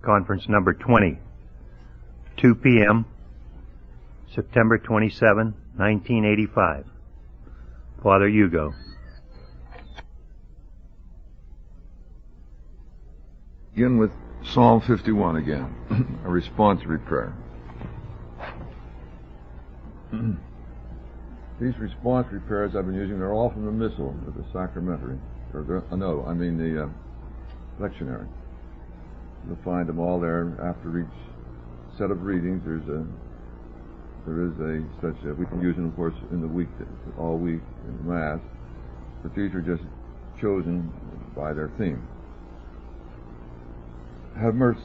Conference number 20, 2 p.m., September 27, 1985. Father Hugo. Begin with Psalm 51 again, a responsory prayer. These responsory prayers I've been using, they're all from the Missal, the sacramentary, the lectionary. You'll find them all there after each set of readings. There is a such a, we can use them, of course, in the week, all week in Mass, but these are just chosen by their theme. Have mercy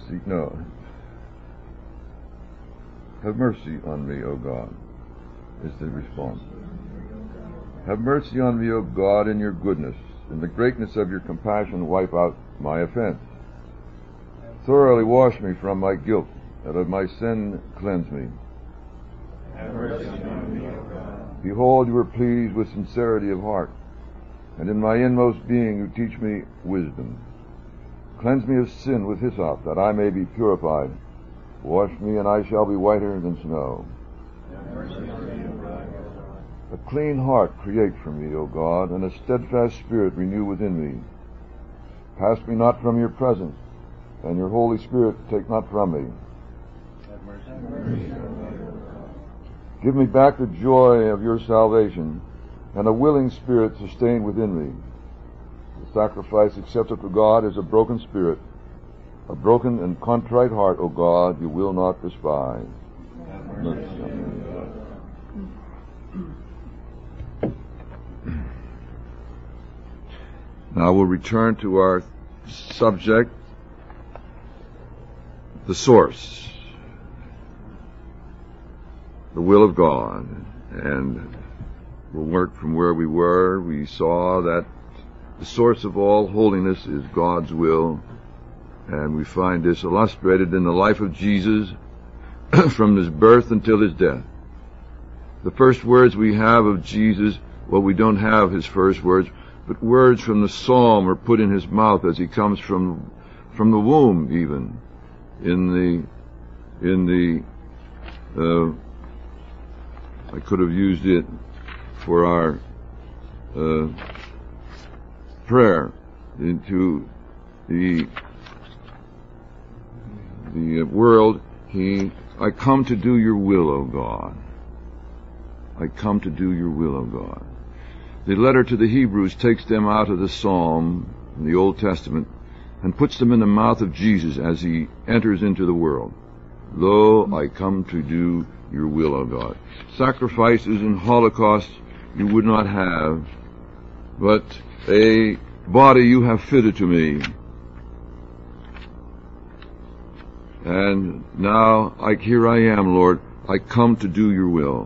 on me, O God, is the response. Have mercy on me, O God, in your goodness. In the greatness of your compassion, wipe out my offense. Thoroughly wash me from my guilt, and of my sin cleanse me. Have mercy on me, O God. Behold, you are pleased with sincerity of heart, and in my inmost being you teach me wisdom. Cleanse me of sin with hyssop, that I may be purified. Wash me, and I shall be whiter than snow. Have mercy on me, O God. A clean heart create for me, O God, and a steadfast spirit renew within me. Pass me not from your presence, and your Holy Spirit take not from me. Have mercy on me, O God. Give me back the joy of your salvation, and a willing spirit sustain within me. The sacrifice accepted to God is a broken spirit. A broken and contrite heart, O God, you will not despise. Have mercy on me, O God. Now we'll return to our subject, the source, the will of God. And we'll work from where we were. We saw that the source of all holiness is God's will, and we find this illustrated in the life of Jesus from his birth until his death. The first words we have of Jesus, well, we don't have his first words, but words from the psalm are put in his mouth as he comes from the womb, even I could have used it for our prayer into the world. I come to do your will, O God. I come to do your will, O God. The letter to the Hebrews takes them out of the psalm in the Old Testament and puts them in the mouth of Jesus as he enters into the world. Lo, I come to do your will, O God. Sacrifices and holocausts you would not have, but a body you have fitted to me. And now, here I am, Lord. I come to do your will.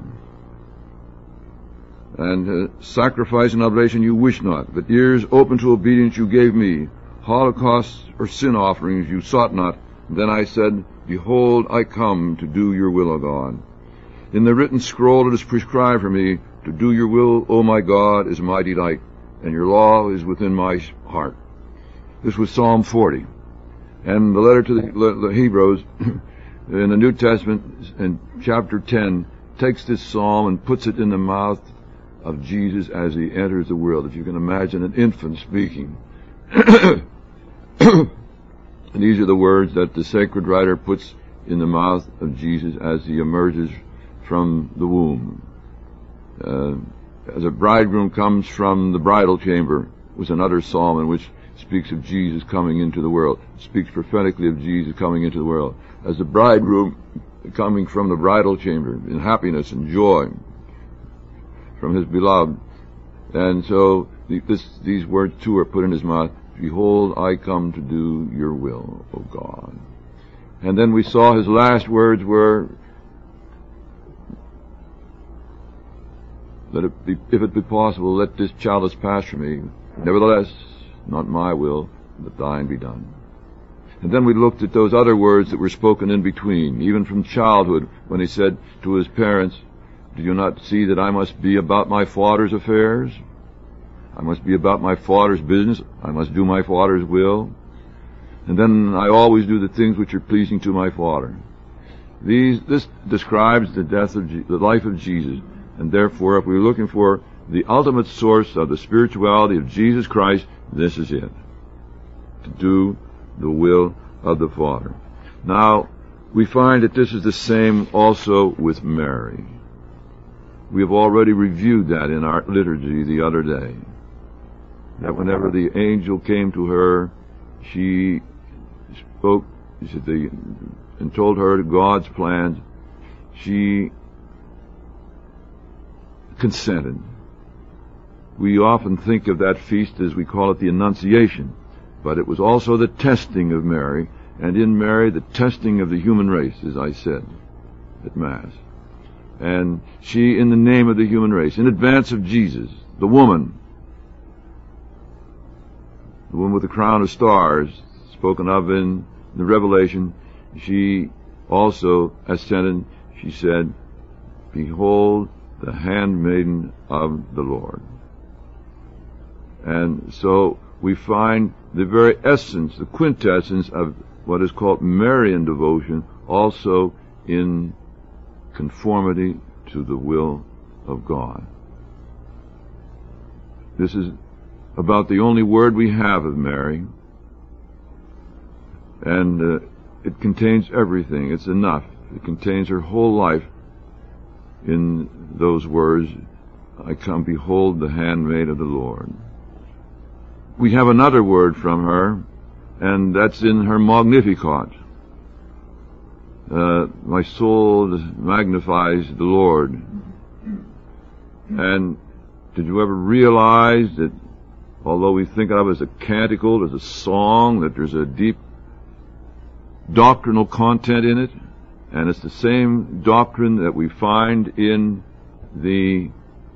And sacrifice and oblation you wish not, but ears open to obedience you gave me. Holocausts or sin offerings you sought not. Then I said, behold, I come to do your will, O God. In the written scroll it is prescribed for me, to do your will, O my God, is my delight, and your law is within my heart. This was Psalm 40. And the letter to the Hebrews in the New Testament, in chapter 10, takes this psalm and puts it in the mouth of Jesus as he enters the world. If you can imagine an infant speaking. And these are the words that the sacred writer puts in the mouth of Jesus as he emerges from the womb. As a bridegroom comes from the bridal chamber, was another psalm in which speaks of Jesus coming into the world. It speaks prophetically of Jesus coming into the world. As the bridegroom coming from the bridal chamber in happiness and joy from his beloved. And so these words too are put in his mouth. Behold, I come to do your will, O God. And then we saw his last words were, if it be possible, let this chalice pass from me. Nevertheless, not my will, but thine be done. And then we looked at those other words that were spoken in between, even from childhood, when he said to his parents, do you not see that I must be about my Father's affairs? I must be about my Father's business. I must do my Father's will. And then I always do the things which are pleasing to my Father. This describes the life of Jesus. And therefore, if we're looking for the ultimate source of the spirituality of Jesus Christ, this is it. To do the will of the Father. Now, we find that this is the same also with Mary. We have already reviewed that in our liturgy the other day. That whenever the angel came to her, she spoke, and told her God's plans, she consented. We often think of that feast as we call it the Annunciation, but it was also the testing of Mary, and in Mary the testing of the human race, as I said at Mass. And she, in the name of the human race, in advance of Jesus, the woman with the crown of stars, spoken of in the Revelation, she also ascended. She said, "Behold, the handmaiden of the Lord." And so we find the very essence, the quintessence of what is called Marian devotion also in conformity to the will of God. This is about the only word we have of Mary, and it contains everything. It's enough. It contains her whole life in those words, "I come, behold the handmaid of the Lord." We have another word from her, and that's in her Magnificat. My soul magnifies the Lord. And did you ever realize that although we think of it as a canticle, as a song, that there's a deep doctrinal content in it? And it's the same doctrine that we find in the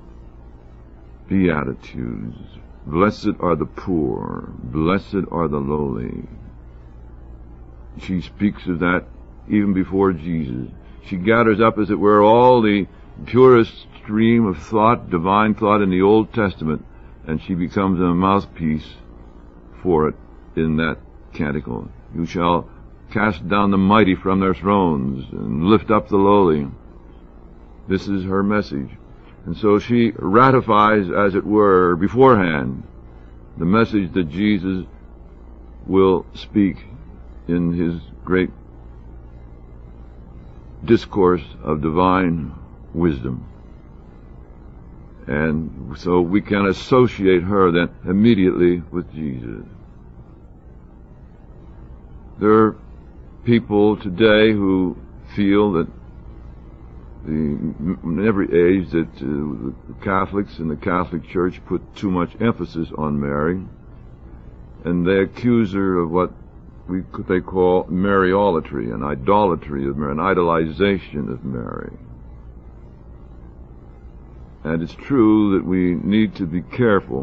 Beatitudes. Blessed are the poor, blessed are the lowly. She speaks of that even before Jesus. She gathers up, as it were, all the purest stream of thought, divine thought in the Old Testament, and she becomes a mouthpiece for it in that canticle. You shall cast down the mighty from their thrones and lift up the lowly. This is her message. And so she ratifies, as it were, beforehand, the message that Jesus will speak in his great discourse of divine wisdom. And so we can associate her then immediately with Jesus. There are people today who feel that in every age that the Catholics and the Catholic Church put too much emphasis on Mary, and they accuse her of what they call Mariolatry, an idolatry of Mary, an idolization of Mary. And it's true that we need to be careful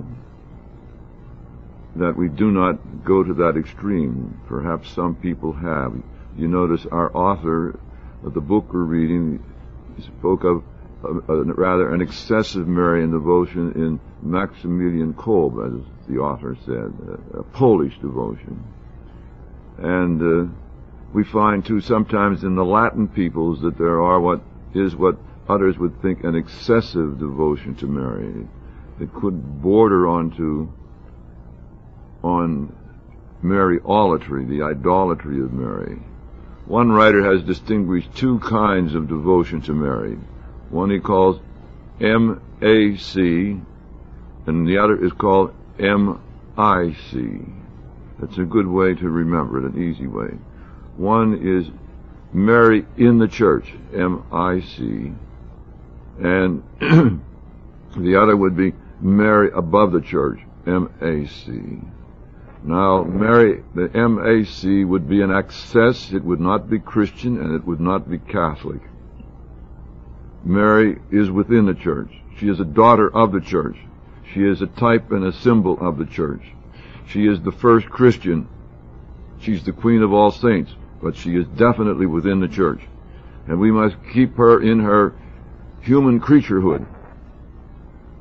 that we do not go to that extreme. Perhaps some people have. You notice our author of the book we're reading spoke of rather an excessive Marian devotion in Maximilian Kolb, as the author said, a Polish devotion. And we find, too, sometimes in the Latin peoples that there are what others would think an excessive devotion to Mary. It could border on Mariolatry, the idolatry of Mary. One writer has distinguished two kinds of devotion to Mary. One he calls M-A-C, and the other is called M-I-C. That's a good way to remember it, an easy way. One is Mary in the church, M-I-C, and the other would be Mary above the church, M-A-C. Now, Mary, the M-A-C would be an excess. It would not be Christian, and it would not be Catholic. Mary is within the church. She is a daughter of the church. She is a type and a symbol of the church. She is the first Christian. She's the queen of all saints, but she is definitely within the church. And we must keep her in her human creaturehood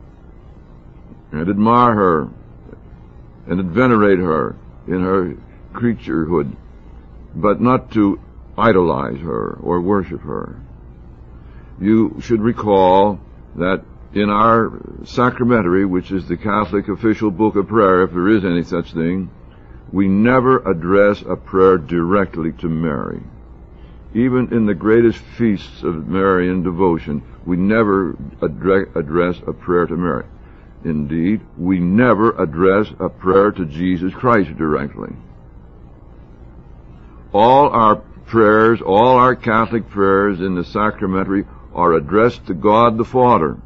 and admire her and venerate her in her creaturehood, but not to idolize her or worship her. You should recall that in our sacramentary, which is the Catholic official book of prayer, if there is any such thing, we never address a prayer directly to Mary. Even in the greatest feasts of Marian devotion, we never address a prayer to Mary. Indeed, we never address a prayer to Jesus Christ directly. All our prayers, all our Catholic prayers in the sacramentary are addressed to God the Father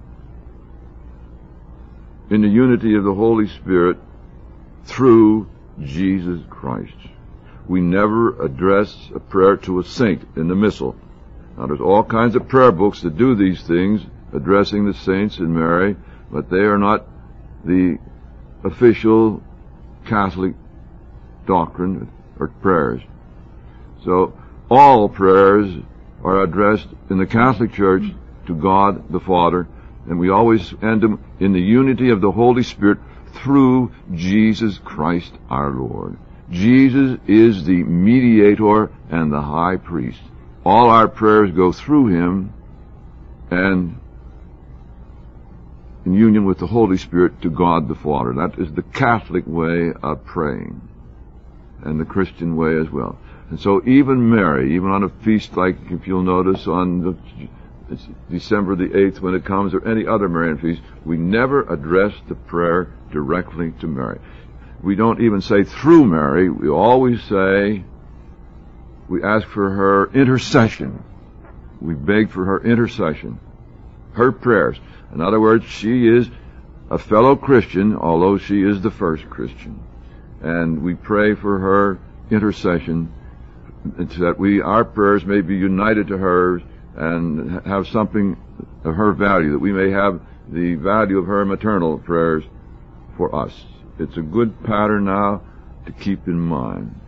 in the unity of the Holy Spirit through Jesus Christ. We never address a prayer to a saint in the Missal. Now, there's all kinds of prayer books that do these things, addressing the saints and Mary, but they are not the official Catholic doctrine or prayers. So, all prayers are addressed in the Catholic Church to God the Father, and we always end them in the unity of the Holy Spirit through Jesus Christ our Lord. Jesus is the mediator and the high priest. All our prayers go through him and in union with the Holy Spirit to God the Father. That is the Catholic way of praying, and the Christian way as well. And so even Mary, even on a feast like, if you'll notice, on December the 8th when it comes, or any other Marian feast, we never address the prayer directly to Mary. We don't even say through Mary. We always say, we ask for her intercession. We beg for her intercession, her prayers. In other words, she is a fellow Christian, although she is the first Christian. And we pray for her intercession, so that our prayers may be united to hers and have something of her value, that we may have the value of her maternal prayers for us. It's a good pattern now to keep in mind.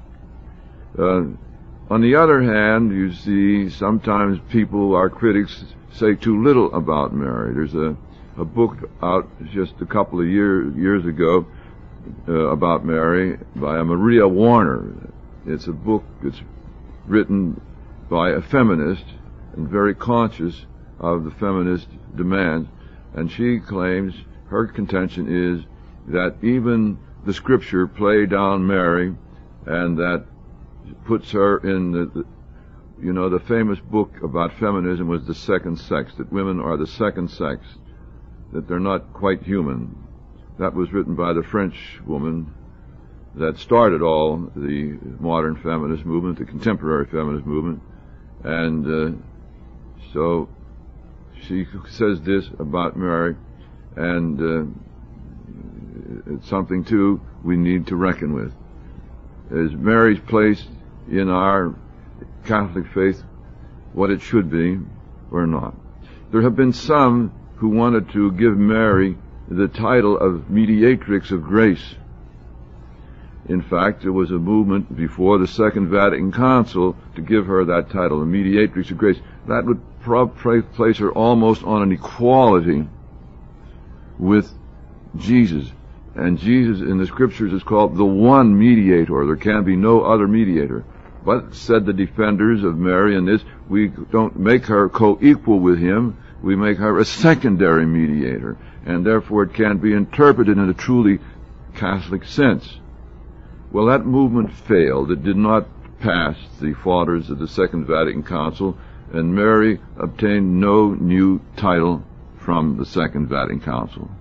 On the other hand, you see, sometimes people, our critics, say too little about Mary. There's a book out just a couple of years ago about Mary by Maria Warner. It's a book that's written by a feminist and very conscious of the feminist demands, and she claims, her contention is that even the Scripture play down Mary, and that puts her in the famous book about feminism was The Second Sex, that women are the second sex, that they're not quite human. That was written by the French woman that started all the modern feminist movement, the contemporary feminist movement. And so she says this about Mary, and it's something, too, we need to reckon with. Is Mary's place in our Catholic faith what it should be or not? There have been some who wanted to give Mary the title of Mediatrix of Grace. In fact, there was a movement before the Second Vatican Council to give her that title, the Mediatrix of Grace. That would place her almost on an equality with Jesus. And Jesus in the Scriptures is called the one mediator. There can be no other mediator. But, said the defenders of Mary in this, we don't make her co-equal with him, we make her a secondary mediator. And therefore it can be interpreted in a truly Catholic sense. Well, that movement failed. It did not pass the fathers of the Second Vatican Council, and Mary obtained no new title from the Second Vatican Council.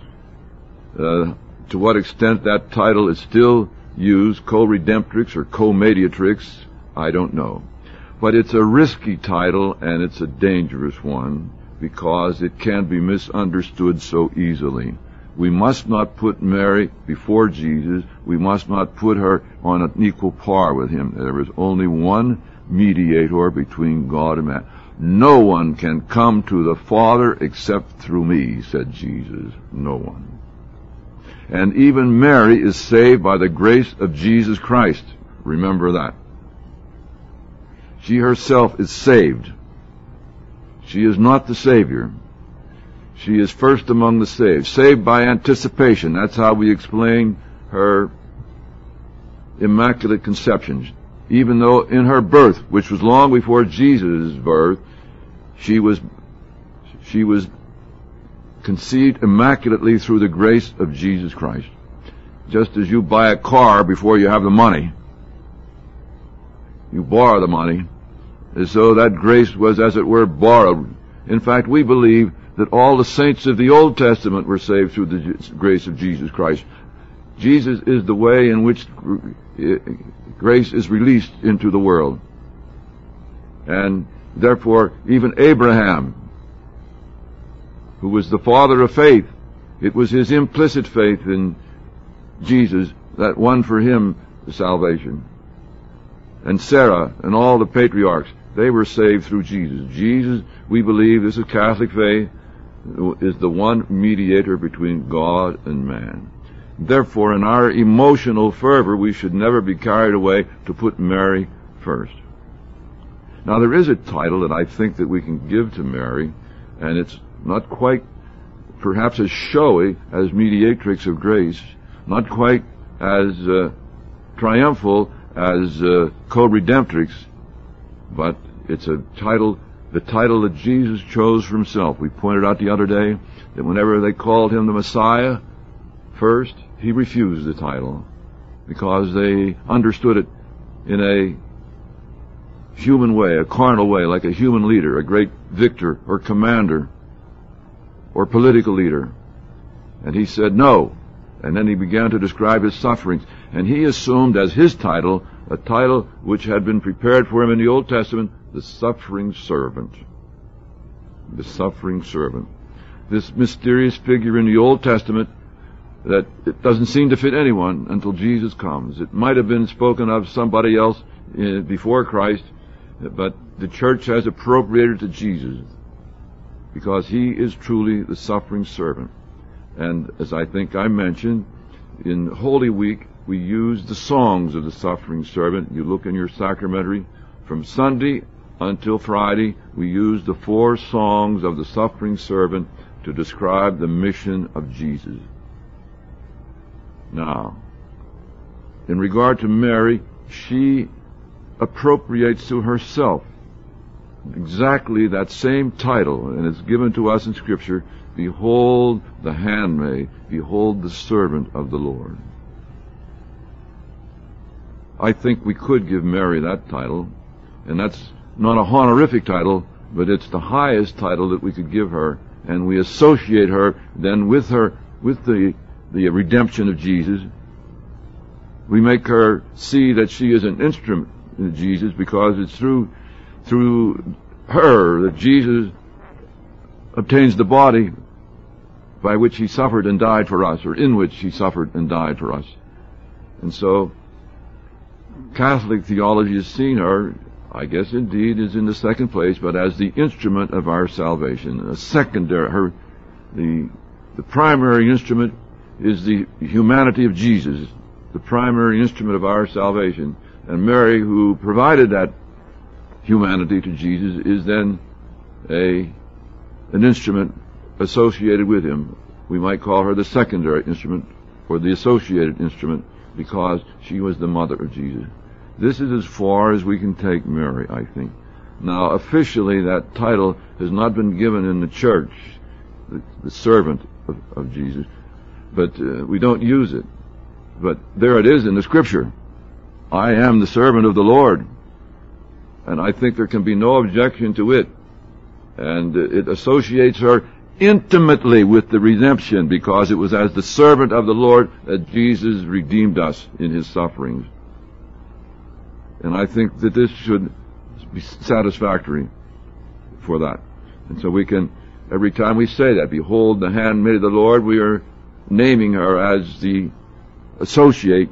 To what extent that title is still used, co-redemptrix or co-mediatrix, I don't know. But it's a risky title, and it's a dangerous one, because it can be misunderstood so easily. We must not put Mary before Jesus. We must not put her on an equal par with him. There is only one mediator between God and man. No one can come to the Father except through me, said Jesus. No one. And even Mary is saved by the grace of Jesus Christ. Remember that. She herself is saved. She is not the Savior. She is first among the saved. Saved by anticipation. That's how we explain her Immaculate Conception. Even though in her birth, which was long before Jesus' birth, she was conceived immaculately through the grace of Jesus Christ. Just as you buy a car before you have the money, you borrow the money, and so that grace was, as it were, borrowed. In fact, we believe that all the saints of the Old Testament were saved through the grace of Jesus Christ. Jesus is the way in which grace is released into the world. And therefore, even Abraham, who was the father of faith, it was his implicit faith in Jesus that won for him the salvation. And Sarah and all the patriarchs, they were saved through Jesus. Jesus, we believe, this is Catholic faith, is the one mediator between God and man. Therefore, in our emotional fervor, we should never be carried away to put Mary first. Now, there is a title that I think that we can give to Mary, and it's not quite perhaps as showy as Mediatrix of Grace, not quite as triumphal as Co-Redemptrix, but it's a title, the title that Jesus chose for himself. We pointed out the other day that whenever they called him the Messiah first, he refused the title because they understood it in a human way, a carnal way, like a human leader, a great victor or commander or political leader. And he said no. And then he began to describe his sufferings. And he assumed as his title, a title which had been prepared for him in the Old Testament, the suffering servant. The suffering servant. This mysterious figure in the Old Testament that it doesn't seem to fit anyone until Jesus comes. It might have been spoken of somebody else before Christ, but the church has appropriated to Jesus because he is truly the suffering servant. And as I think I mentioned, in Holy Week, we use the songs of the suffering servant. You look in your sacramentary, from Sunday until Friday, we use the 4 songs of the suffering servant to describe the mission of Jesus. Now, in regard to Mary, she appropriates to herself exactly that same title, and it's given to us in Scripture, behold the handmaid, behold the servant of the Lord. I think we could give Mary that title, and that's not a honorific title, but it's the highest title that we could give her, and we associate her then with the redemption of Jesus. We make her see that she is an instrument in Jesus because it's through her that Jesus obtains the body by which he suffered and died for us, or in which he suffered and died for us. And so Catholic theology has seen her, I guess indeed is in the second place, but as the instrument of our salvation. A secondary, the primary instrument is the humanity of Jesus, the primary instrument of our salvation. And Mary, who provided that humanity to Jesus, is then an instrument associated with him. We might call her the secondary instrument or the associated instrument because she was the mother of Jesus. This is as far as we can take Mary, I think. Now, officially, that title has not been given in the church, the servant of Jesus, but we don't use it. But there it is in the Scripture. I am the servant of the Lord. And I think there can be no objection to it. And it associates her intimately with the redemption because it was as the servant of the Lord that Jesus redeemed us in his sufferings. And I think that this should be satisfactory for that. And so we can, every time we say that, behold the handmaid of the Lord, we are naming her as the associate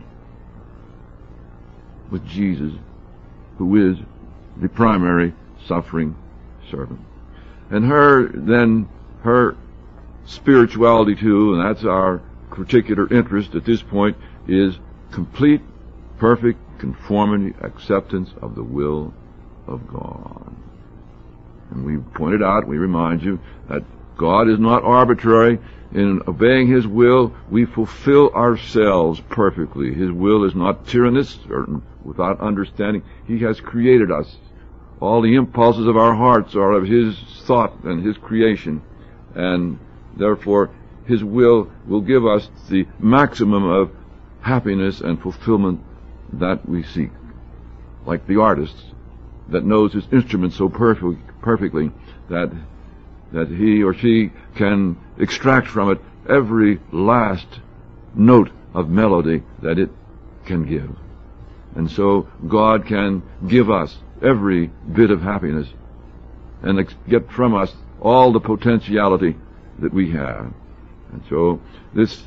with Jesus, who is the primary suffering servant. And her spirituality too, and that's our particular interest at this point, is complete, perfect conformity, acceptance of the will of God. And we pointed out, we remind you, that God is not arbitrary. In obeying His will, we fulfill ourselves perfectly. His will is not tyrannous or without understanding. He has created us. All the impulses of our hearts are of His thought and His creation. And therefore, His will give us the maximum of happiness and fulfillment that we seek. Like the artist that knows his instrument so perfectly that he or she can extract from it every last note of melody that it can give. And so God can give us every bit of happiness and get from us all the potentiality that we have. And so this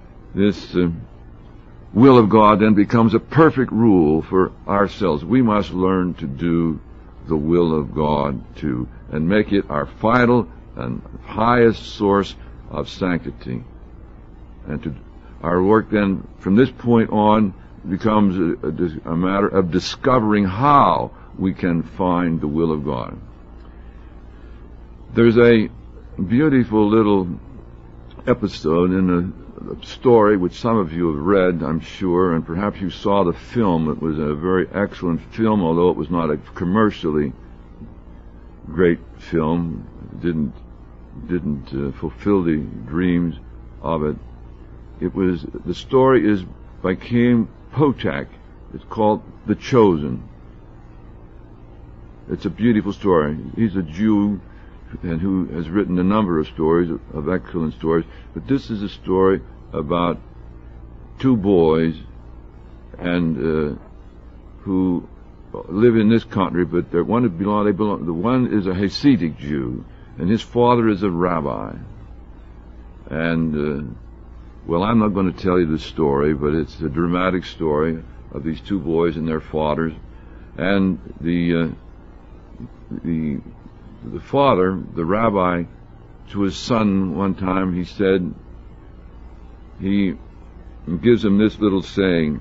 will of God then becomes a perfect rule for ourselves. We must learn to do the will of God too, and make it our final and highest source of sanctity. And our work then, from this point on, becomes a matter of discovering how we can find the will of God. There's a beautiful little episode in a story which some of you have read, I'm sure, and perhaps you saw the film. It was a very excellent film, although it was not a commercially great film. It didn't fulfill the dreams of it. The story is by King Potak. It's called The Chosen. It's a beautiful story. He's a Jew and who has written a number of stories, of excellent stories. But this is a story about two boys and who live in this country, but the one is a Hasidic Jew, and his father is a rabbi. And well, I'm not going to tell you the story, but it's a dramatic story of these two boys and their fathers. And the father, the rabbi, to his son one time, he said, he gives him this little saying,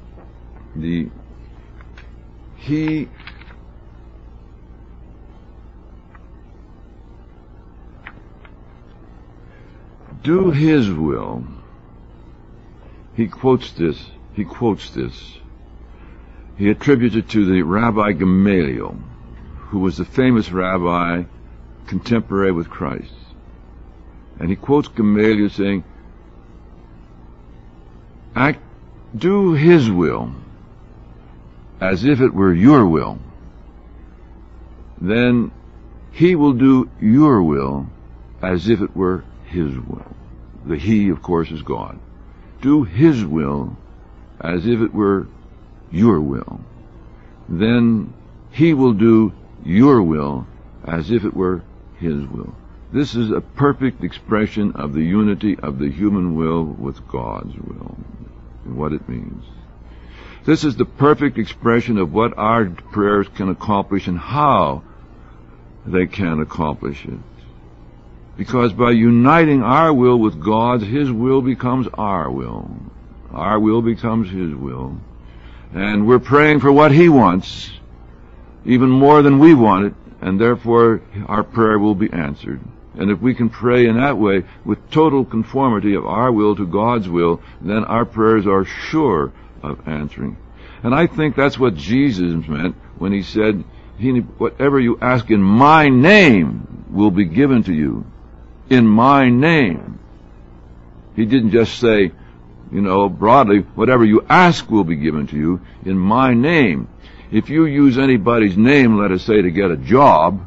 do his will. He quotes this. He attributes it to the Rabbi Gamaliel, who was the famous rabbi contemporary with Christ. And he quotes Gamaliel saying, do his will as if it were your will. Then he will do your will as if it were his will. The he, of course, is God. Do his will as if it were your will. Then he will do your will as if it were his will. This is a perfect expression of the unity of the human will with God's will, and what it means. This is the perfect expression of what our prayers can accomplish and how they can accomplish it. Because by uniting our will with God's, His will becomes our will. Our will becomes His will. And we're praying for what He wants, even more than we want it, and therefore our prayer will be answered. And if we can pray in that way, with total conformity of our will to God's will, then our prayers are sure of answering. And I think that's what Jesus meant when He said, whatever you ask in my name will be given to you. In my name. He didn't just say, broadly, whatever you ask will be given to you in my name. If you use anybody's name, let us say, to get a job,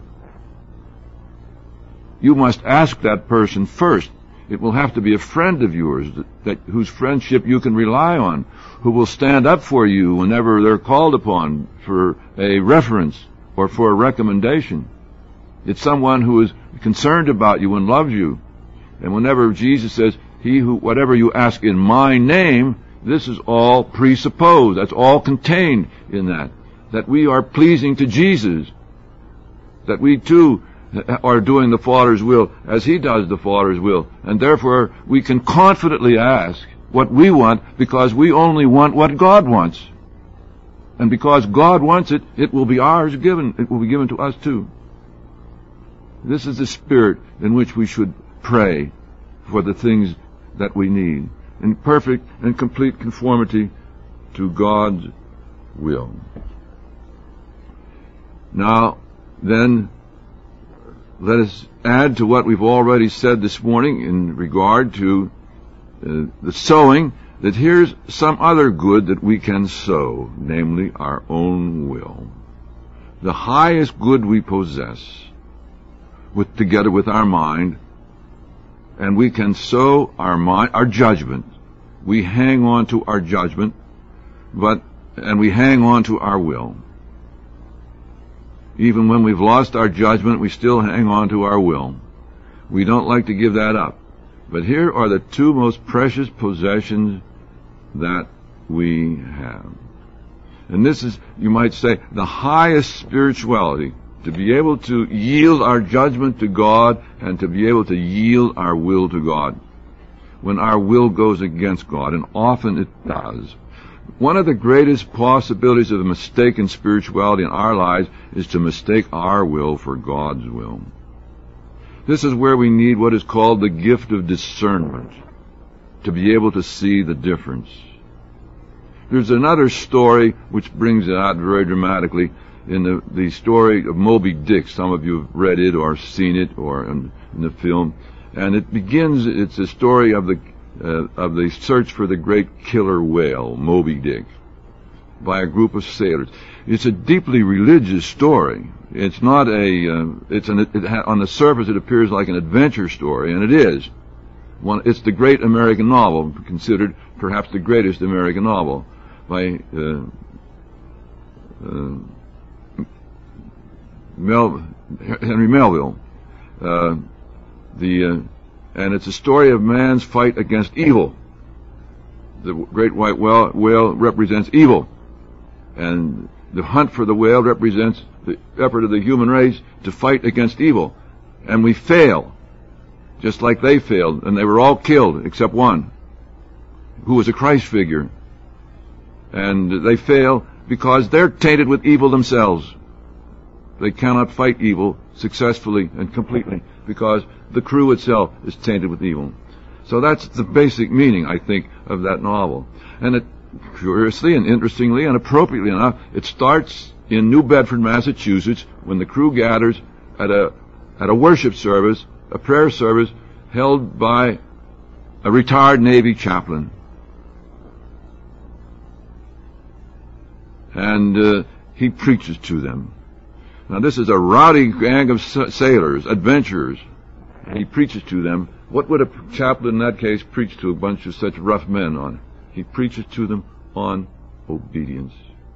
you must ask that person first. It will have to be a friend of yours whose friendship you can rely on, who will stand up for you whenever they're called upon for a reference or for a recommendation. It's someone who is concerned about you and loves you. And whenever Jesus says, whatever you ask in my name, this is all presupposed. That's all contained in that. That we are pleasing to Jesus. That we too are doing the Father's will as He does the Father's will. And therefore we can confidently ask what we want because we only want what God wants. And because God wants it, it will be ours given. It will be given to us too. This is the spirit in which we should pray for the things that we need, in perfect and complete conformity to God's will. Now, then, let us add to what we've already said this morning in regard to the sowing, that here's some other good that we can sow, namely our own will. The highest good we possess, together with our mind, and we can sow our mind, our judgment. We hang on to our judgment, and we hang on to our will. Even when we've lost our judgment, we still hang on to our will. We don't like to give that up. But here are the two most precious possessions that we have. And this is, you might say, the highest spirituality, to be able to yield our judgment to God and to be able to yield our will to God when our will goes against God, and often it does. One of the greatest possibilities of a mistake in spirituality in our lives is to mistake our will for God's will. This is where we need what is called the gift of discernment, to be able to see the difference. There's another story which brings it out very dramatically in the story of Moby Dick. Some of you have read it or seen it or in the film. And it's a story of the search for the great killer whale, Moby Dick, by a group of sailors. It's a deeply religious story. It's not on the surface it appears like an adventure story, and it is. It's the great American novel, considered perhaps the greatest American novel, by Henry Melville. And it's a story of man's fight against evil. The great white whale represents evil, and the hunt for the whale represents the effort of the human race to fight against evil. And we fail, just like they failed, and they were all killed except one, who was a Christ figure. And they fail because they're tainted with evil themselves. They cannot fight evil successfully and completely because the crew itself is tainted with evil. So that's the basic meaning, I think, of that novel. And it, curiously and interestingly and appropriately enough, it starts in New Bedford, Massachusetts, when the crew gathers at a worship service, a prayer service held by a retired Navy chaplain. And he preaches to them. Now, this is a rowdy gang of sailors, adventurers. He preaches to them. What would a chaplain in that case preach to a bunch of such rough men on? He preaches to them on obedience.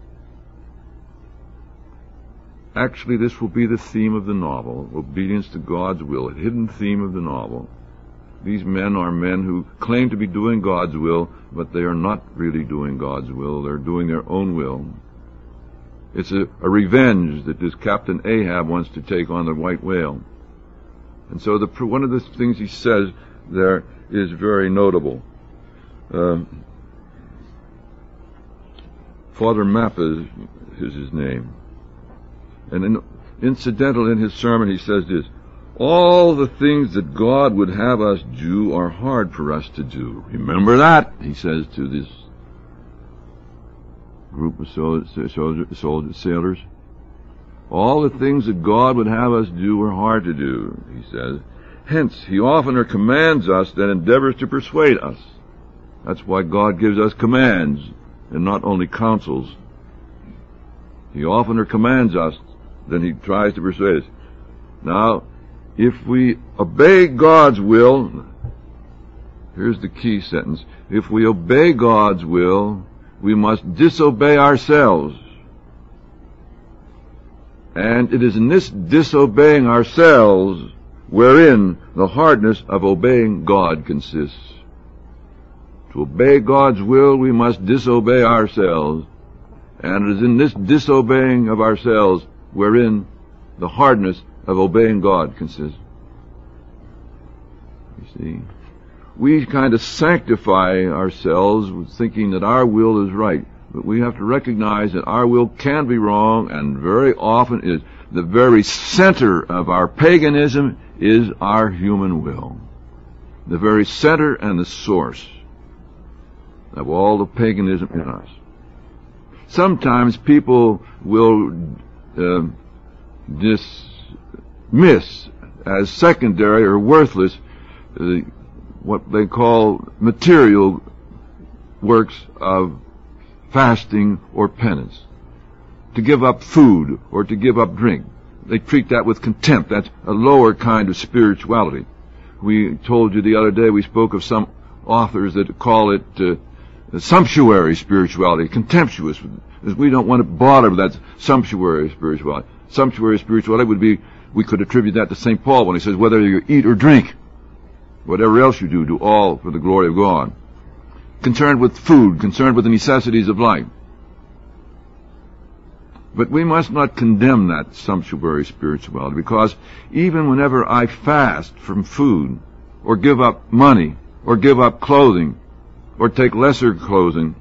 Actually, this will be the theme of the novel, obedience to God's will, a hidden theme of the novel. These men are men who claim to be doing God's will, but they are not really doing God's will. They're doing their own will. It's a revenge that this Captain Ahab wants to take on the white whale. And so one of the things he says there is very notable. Father Mappa is his name. And incidental in his sermon he says this: all the things that God would have us do are hard for us to do. Remember that, he says to this group of sailors. All the things that God would have us do are hard to do, he says. Hence, he oftener commands us than endeavors to persuade us. That's why God gives us commands and not only counsels. He oftener commands us than he tries to persuade us. Now, if we obey God's will, here's the key sentence: if we obey God's will, we must disobey ourselves. And it is in this disobeying ourselves wherein the hardness of obeying God consists. To obey God's will, we must disobey ourselves. And it is in this disobeying of ourselves wherein the hardness of obeying God consists. You see, we kind of sanctify ourselves with thinking that our will is right. But we have to recognize that our will can be wrong, and very often is. the very center of our paganism is our human will. The very center and the source of all the paganism in us. Sometimes people will dismiss as secondary or worthless what they call material works of fasting or penance. To give up food or to give up drink. They treat that with contempt. That's a lower kind of spirituality. We told you the other day, we spoke of some authors that call it sumptuary spirituality, contemptuous. We don't want to bother with that sumptuary spirituality. Sumptuary spirituality would be, we could attribute that to St. Paul when he says, whether you eat or drink, whatever else you do all for the glory of God. Concerned with food, concerned with the necessities of life. But we must not condemn that sumptuary spirituality, because even whenever I fast from food, or give up money, or give up clothing, or take lesser clothing,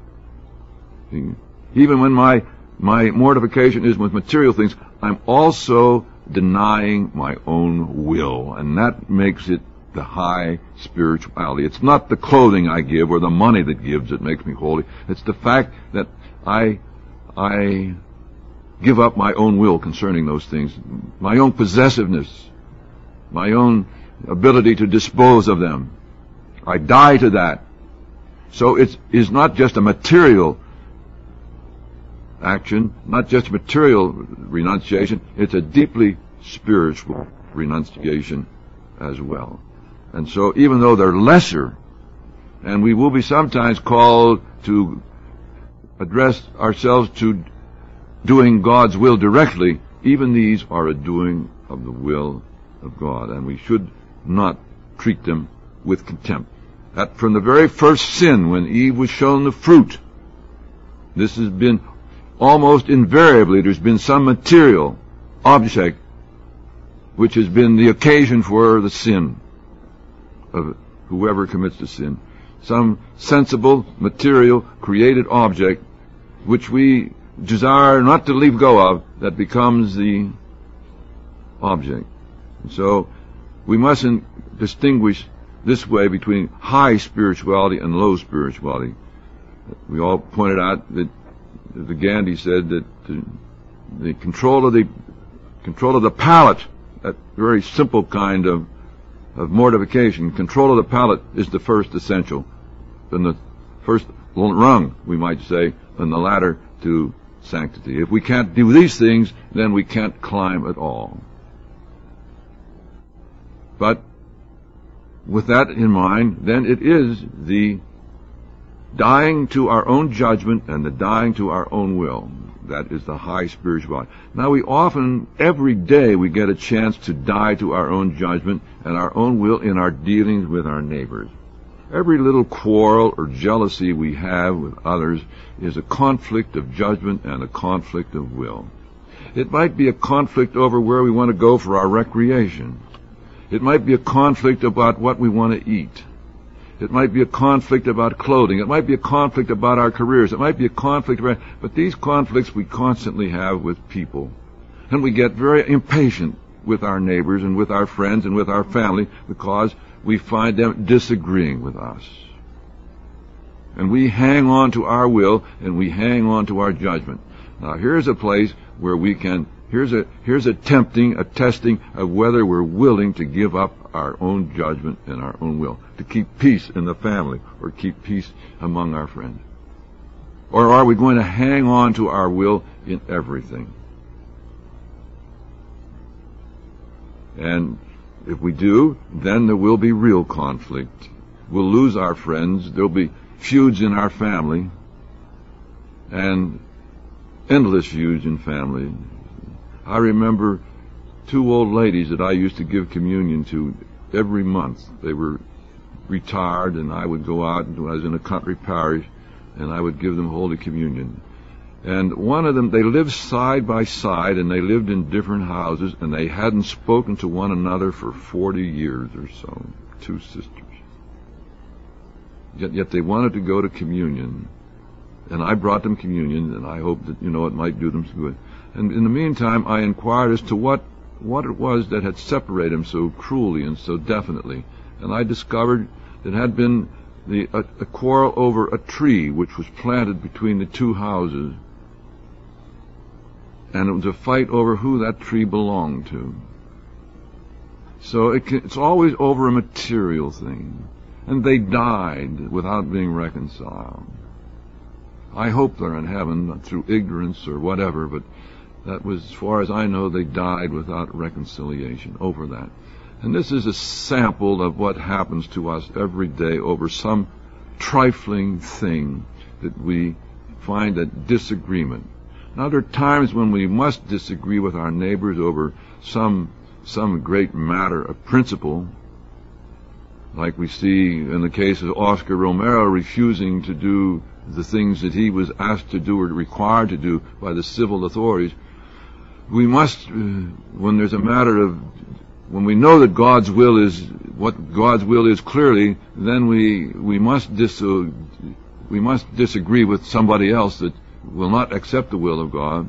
even when my mortification is with material things, I'm also denying my own will, and that makes it the high spirituality. It's not the clothing I give or the money that gives that makes me holy. It's the fact that I give up my own will concerning those things, my own possessiveness, my own ability to dispose of them. I die to that. So it is not just a material action, not just material renunciation, it's a deeply spiritual renunciation as well. And so even though they're lesser, and we will be sometimes called to address ourselves to doing God's will directly, even these are a doing of the will of God, and we should not treat them with contempt. That from the very first sin, when Eve was shown the fruit, this has been almost invariably, there's been some material object which has been the occasion for the sin of whoever commits the sin. Some sensible, material, created object which we desire not to leave go of, that becomes the object. And so we mustn't distinguish this way between high spirituality and low spirituality. We all pointed out that the Gandhi said that the control of the palate, that very simple kind of mortification, control of the palate is the first essential. Then the first rung, we might say, and the ladder to sanctity. If we can't do these things, then we can't climb at all. But with that in mind, then it is the dying to our own judgment and the dying to our own will. That is the high spirituality. Now we often, every day, we get a chance to die to our own judgment and our own will in our dealings with our neighbors. Every little quarrel or jealousy we have with others is a conflict of judgment and a conflict of will. It might be a conflict over where we want to go for our recreation. It might be a conflict about what we want to eat. It might be a conflict about clothing. It might be a conflict about our careers. It might be a conflict about... But these conflicts we constantly have with people. And we get very impatient with our neighbors and with our friends and with our family because we find them disagreeing with us. And we hang on to our will and we hang on to our judgment. Now here's a place where we can... Here's a testing of whether we're willing to give up our own judgment and our own will, to keep peace in the family or keep peace among our friends. Or are we going to hang on to our will in everything? And if we do, then there will be real conflict. We'll lose our friends. There'll be feuds in our family and endless feuds in family. I remember two old ladies that I used to give communion to every month. They were retired, and I would go out, and I was in a country parish, and I would give them Holy Communion. And one of them, they lived side by side, and they lived in different houses, and they hadn't spoken to one another for 40 years or so, two sisters. Yet they wanted to go to communion, and I brought them communion, and I hoped that, it might do them some good. And in the meantime, I inquired as to what it was that had separated them so cruelly and so definitely. And I discovered it had been a quarrel over a tree which was planted between the two houses. And it was a fight over who that tree belonged to. So it's always over a material thing. And they died without being reconciled. I hope they're in heaven through ignorance or whatever, but that was, as far as I know, they died without reconciliation over that. And this is a sample of what happens to us every day over some trifling thing that we find a disagreement. Now, there are times when we must disagree with our neighbors over some great matter of principle, like we see in the case of Oscar Romero refusing to do the things that he was asked to do or required to do by the civil authorities. We must, when there's a matter of, when we know that God's will is what God's will is clearly, then we must disagree with somebody else that will not accept the will of God.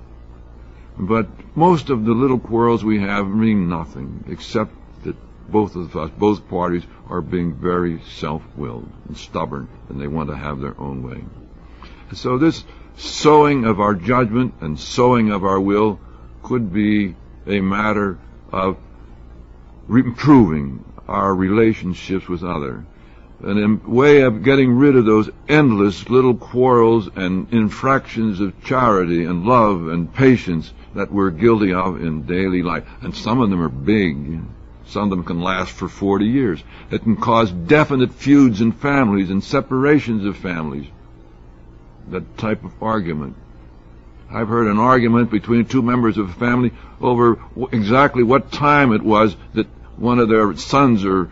But most of the little quarrels we have mean nothing, except that both parties are being very self-willed and stubborn, and they want to have their own way. So this sowing of our judgment and sowing of our will could be a matter of improving our relationships with others, and a way of getting rid of those endless little quarrels and infractions of charity and love and patience that we're guilty of in daily life. And some of them are big. Some of them can last for 40 years. It can cause definite feuds in families and separations of families. That type of argument. I've heard an argument between two members of a family over exactly what time it was that one of their sons or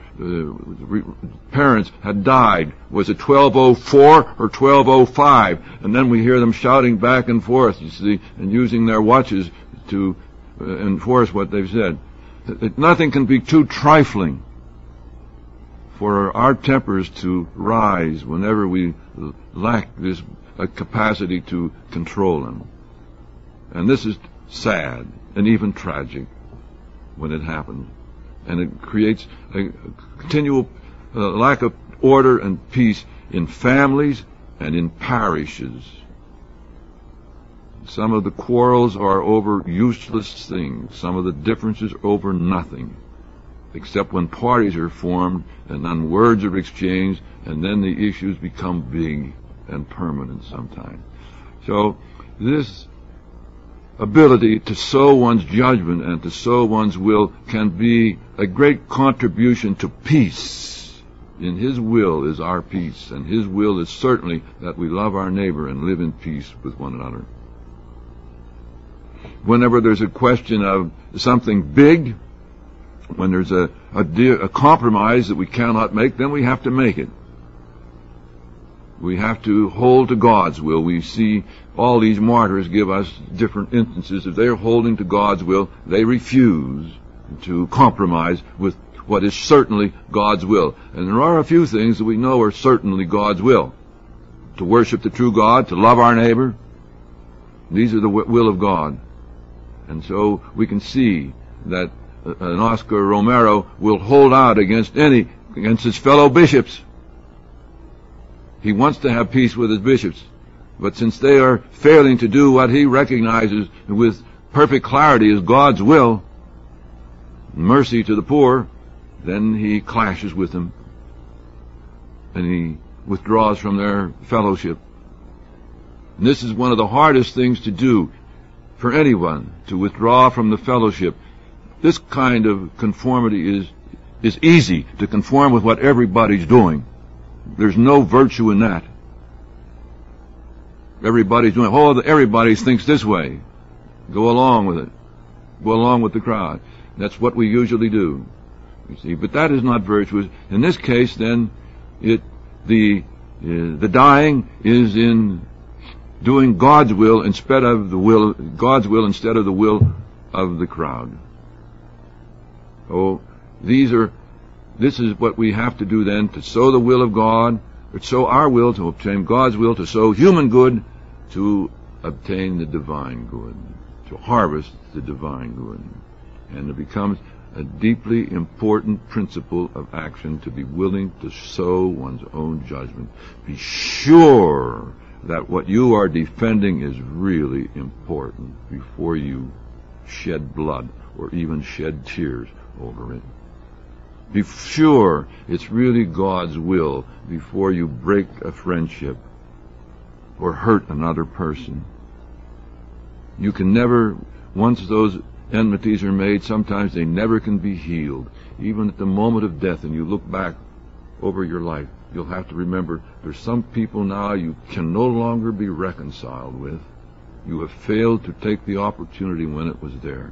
parents had died. Was it 12:04 or 12:05? And then we hear them shouting back and forth, you see, and using their watches to enforce what they've said. Nothing can be too trifling for our tempers to rise whenever we lack this capacity to control them. And this is sad and even tragic when it happens. And it creates a continual lack of order and peace in families and in parishes. Some of the quarrels are over useless things. Some of the differences are over nothing, except when parties are formed and then words are exchanged, and then the issues become big and permanent sometimes. So this ability to sow one's judgment and to sow one's will can be a great contribution to peace. In His will is our peace, and His will is certainly that we love our neighbor and live in peace with one another. Whenever there's a question of something big, when there's a compromise that we cannot make, then we have to make it. We have to hold to God's will. We see all these martyrs give us different instances. If they're holding to God's will, they refuse to compromise with what is certainly God's will. And there are a few things that we know are certainly God's will. To worship the true God, to love our neighbor. These are the will of God. And so we can see that an Oscar Romero will hold out against his fellow bishops. He wants to have peace with his bishops. But since they are failing to do what he recognizes with perfect clarity as God's will, mercy to the poor, then he clashes with them. And he withdraws from their fellowship. And this is one of the hardest things to do for anyone, to withdraw from the fellowship. This kind of conformity is easy, to conform with what everybody's doing. There's no virtue in that. Everybody's everybody thinks this way. Go along with it. Go along with the crowd. That's what we usually do. You see, but that is not virtuous. In this case, then, the dying is in doing God's will instead of the will of the crowd. Oh, this is what we have to do then, to sow the will of God, or sow our will, to obtain God's will, to sow human good, to obtain the divine good. to harvest the divine good. And it becomes a deeply important principle of action to be willing to sow one's own judgment. Be sure that what you are defending is really important before you shed blood or even shed tears over it. Be sure it's really God's will before you break a friendship or hurt another person. You can never, once those enmities are made, sometimes they never can be healed. Even at the moment of death, and you look back over your life, you'll have to remember there's some people now you can no longer be reconciled with. You have failed to take the opportunity when it was there.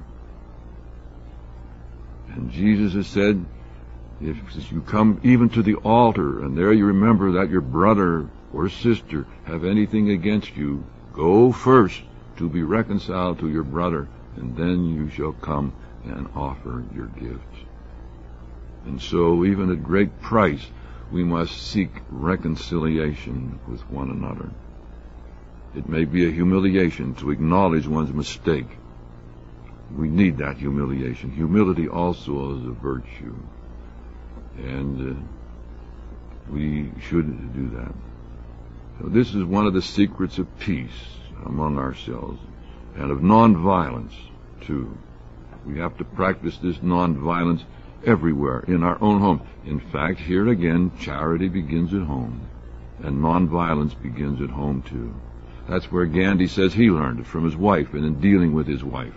And Jesus has said, if you come even to the altar, and there you remember that your brother or sister have anything against you, go first to be reconciled to your brother, and then you shall come and offer your gifts. And so, even at great price, we must seek reconciliation with one another. It may be a humiliation to acknowledge one's mistake. We need that humiliation. Humility also is a virtue. And we should do that. So this is one of the secrets of peace among ourselves, and of nonviolence too. We have to practice this nonviolence everywhere, in our own home. In fact, here again, charity begins at home, and nonviolence begins at home too. That's where Gandhi says he learned it, from his wife and in dealing with his wife.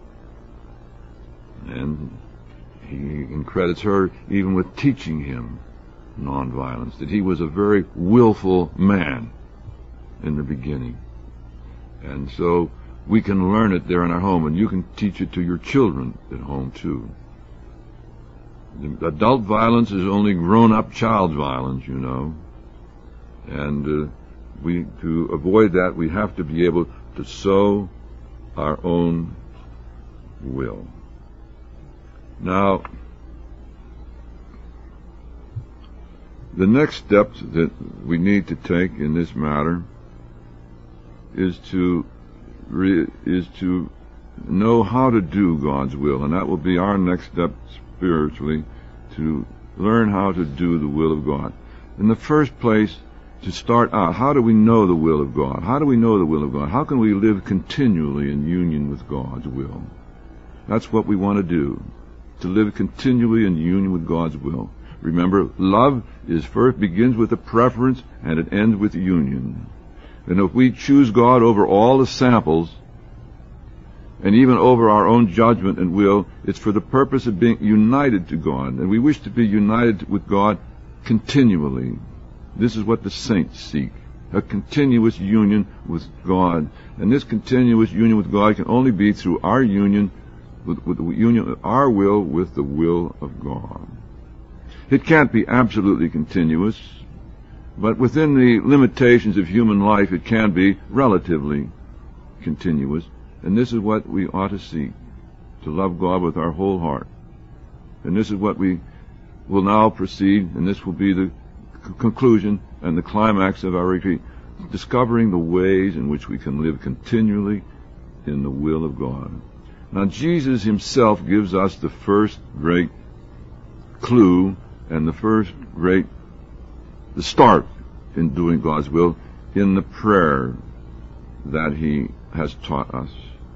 And he credits her even with teaching him nonviolence, that he was a very willful man in the beginning. And so we can learn it there in our home, and you can teach it to your children at home too. The adult violence is only grown-up child violence, you know. And to avoid that, we have to be able to sow our own will. Now, the next steps that we need to take in this matter is to know how to do God's will, and that will be our next step spiritually, to learn how to do the will of God. In the first place, to start out, how do we know the will of God? How do we know the will of God? How can we live continually in union with God's will? That's what we want to do, to live continually in union with God's will. Remember, love begins with a preference, and it ends with union. And if we choose God over all the samples, and even over our own judgment and will, it's for the purpose of being united to God. And we wish to be united with God continually. This is what the saints seek, a continuous union with God. And this continuous union with God can only be through our union, with the union of our will with the will of God. It can't be absolutely continuous, but within the limitations of human life, it can be relatively continuous. And this is what we ought to seek, to love God with our whole heart. And this is what we will now proceed, and this will be the conclusion and the climax of our retreat, discovering the ways in which we can live continually in the will of God. Now, Jesus himself gives us the first great clue and the start in doing God's will in the prayer that he has taught us.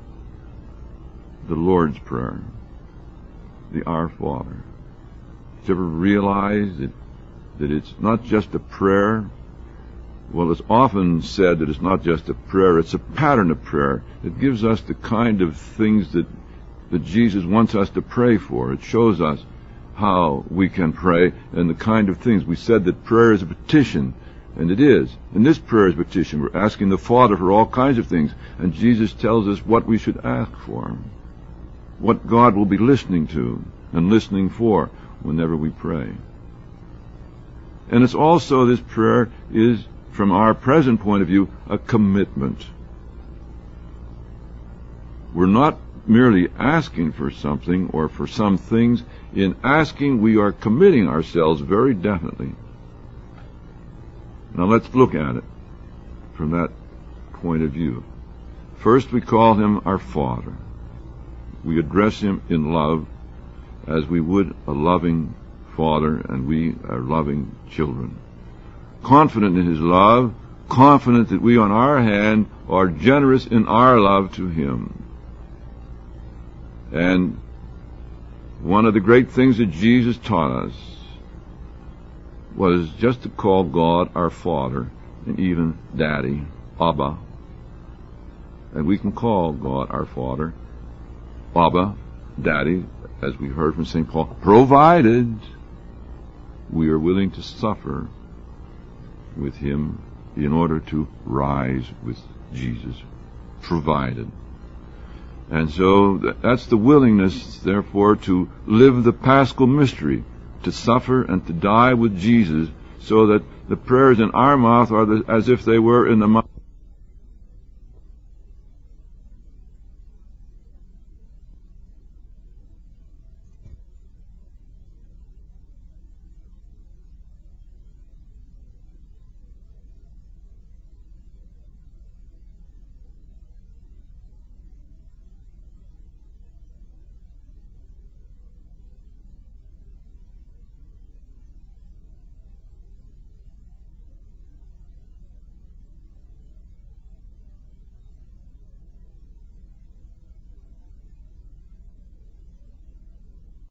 The Lord's Prayer, the Our Father. Did you ever realize that it's not just a prayer? Well, it's often said that it's not just a prayer, it's a pattern of prayer. It gives us the kind of things that Jesus wants us to pray for. It shows us how we can pray and the kind of things. We said that prayer is a petition, and it is. And this prayer is a petition. We're asking the Father for all kinds of things, and Jesus tells us what we should ask for, what God will be listening to and listening for whenever we pray. And it's also, this prayer is, from our present point of view, a commitment. We're not merely asking for something or for some things. In asking, we are committing ourselves very definitely. Now let's look at it from that point of view. First, we call him our Father. We address him in love as we would a loving father, and we are loving children. Confident in his love, confident that we on our hand are generous in our love to him. And one of the great things that Jesus taught us was just to call God our Father, and even Daddy, Abba. And we can call God our Father, Abba, Daddy, as we heard from St. Paul, provided we are willing to suffer with him in order to rise with Jesus. Provided. And so that's the willingness, therefore, to live the Paschal mystery, to suffer and to die with Jesus, so that the prayers in our mouth are as if they were in the mouth